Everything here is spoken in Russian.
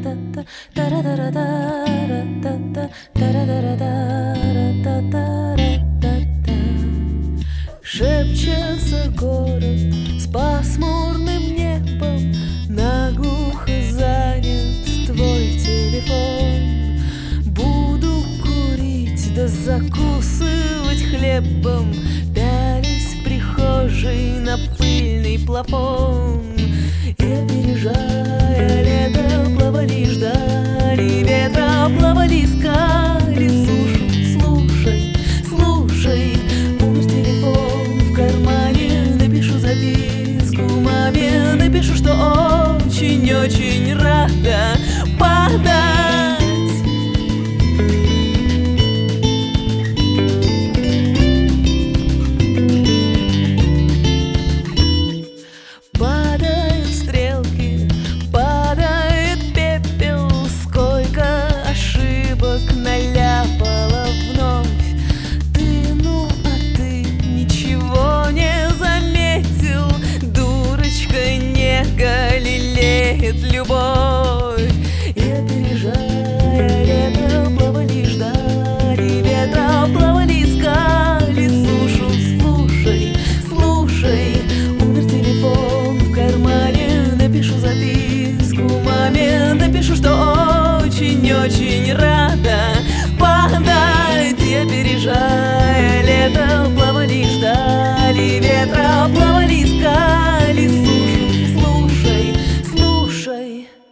Шепчется город с пасмурным небом, наглухо занят твой телефон. Буду курить да закусывать хлебом, пялись в прихожей на пыльный плафон. И опережая лето, плавали и ждали ветра, плавали, искали сушу. Слушай, слушай, умер телефон в кармане. Напишу записку маме, напишу, что очень-очень рада падать. Падают стрелки, падает пепел, сколько ошибок наляпала вновь. Ты, ну а ты ничего не заметил, дурочка, нега лелеет любовь. И опережая лето, плавали, ждали ветра, плавали, искали сушу. Слушай, слушай, умер телефон в кармане. Напишу записку маме, напишу, что очень-очень рада падать. И опережая лето, плавали, ждали ветра, плавали, искали сушу. Слушай, слушай.